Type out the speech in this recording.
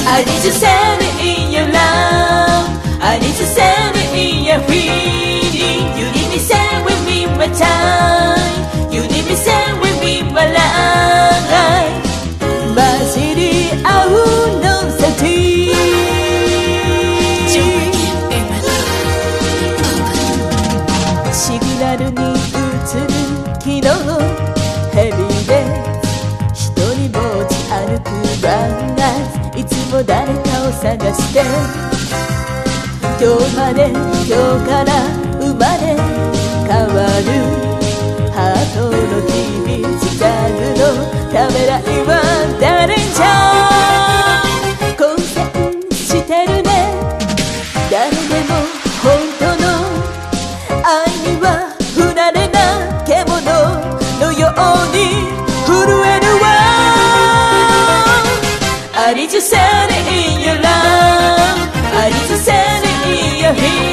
I need to send it in your love. I need to send it in your feeling. You need me send with me my time. You need me send with me my life. 混じり合うのさテシグナルに映る昨日ヘビーで一人ぼっち歩くバンガーズいつも誰かを探して今日まで今日から生まれ変わるハートの秘密タグのためらいは誰じゃ混戦してるね誰でも本当の愛には振られな獣のように震えるわ I need to send it in your love I need to send it in your heat